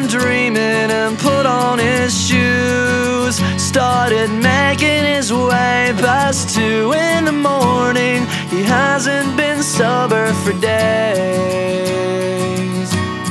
from dreaming and put on his shoes. Started making his way past 2 in the morning. He hasn't been sober for days.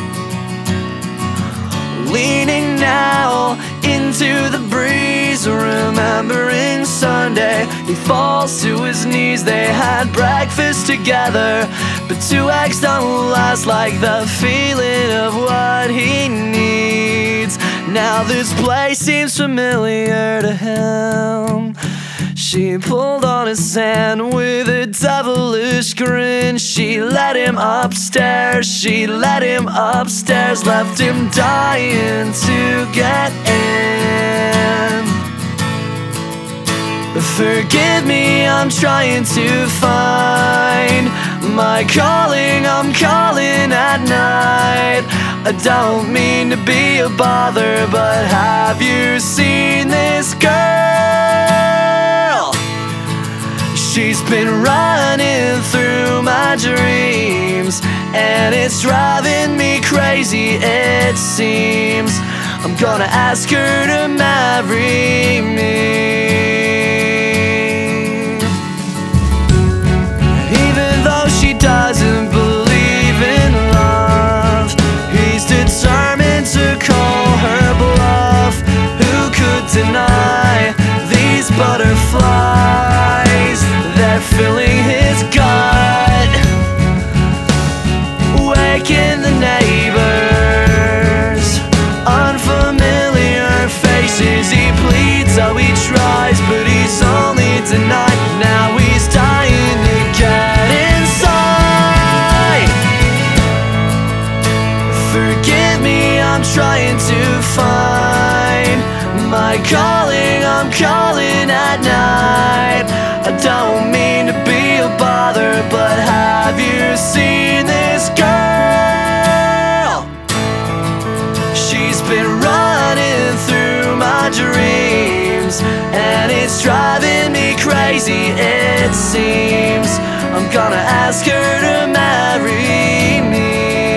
Leaning now into the breeze, remembering Sunday, he falls to his knees. They had breakfast together, but 2 eggs don't last like the feeling of what he needs. Now this place seems familiar to him. She pulled on his hand with a devilish grin. She let him upstairs, she let him upstairs, left him dying to get in. Forgive me, I'm trying to find my calling, I'm calling at night. I don't mean to be a bother, but have you seen this girl? She's been running through my dreams, and it's driving me crazy, it seems. I'm gonna ask her to marry me. Even though she doesn't believe in love, he's determined to call her bluff. Who could deny these butterflies? They're filling his gut, waking the neighbors. Unfamiliar faces, he pleads, oh he tries, but he's only denied. Now he's dying to get inside. Forgive me, I'm trying to find my calling, I'm calling at night. I don't mean to be a bother, but have you seen this girl? She's been running through my dreams, and it's driving me crazy, it seems. I'm gonna ask her to marry me.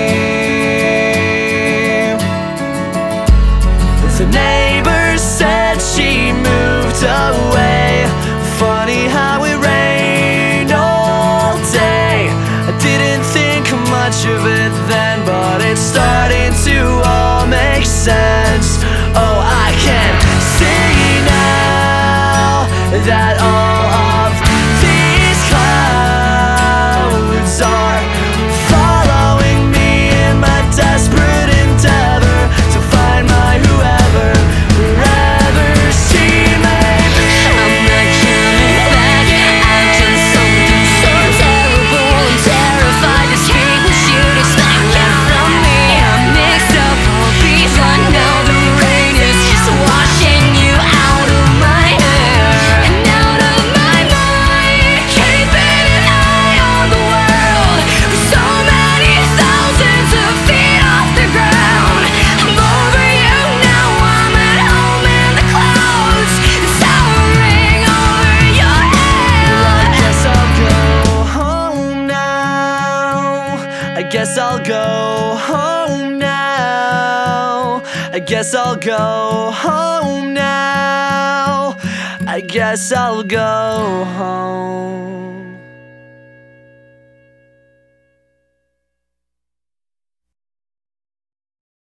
The neighbor said she moved away. Funny how it rained all day. I didn't think much of it then, but it's starting to all make sense. Oh, I can see now that all of these clouds are following me in my desperate endeavor to find my whoever, wherever she may be. I'm not coming back. I've done something so terrible. I'm terrified to speak what you'd expect from me. I'm mixed up all these. I know the rain is just washing you out of my hair and out of my mind. Keeping an eye on the world with so many thousands of feet off the ground. I'm over you now. I'm at home in the clouds, towering over your head. I guess I'll go home now. I guess I'll go home now. I guess I'll go home now. I guess I'll go home.